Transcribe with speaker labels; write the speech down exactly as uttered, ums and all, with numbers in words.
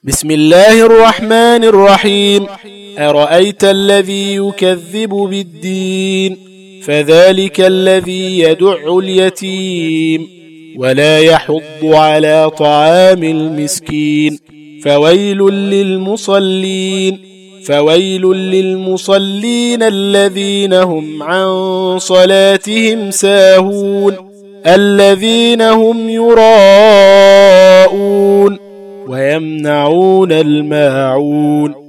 Speaker 1: بسم الله الرحمن الرحيم. أرأيت الذي يكذب بالدين فذلك الذي يدع اليتيم ولا يحض على طعام المسكين فويل للمصلين فويل للمصلين الذين هم عن صلاتهم ساهون الذين هم يراءون ويمنعون الماعون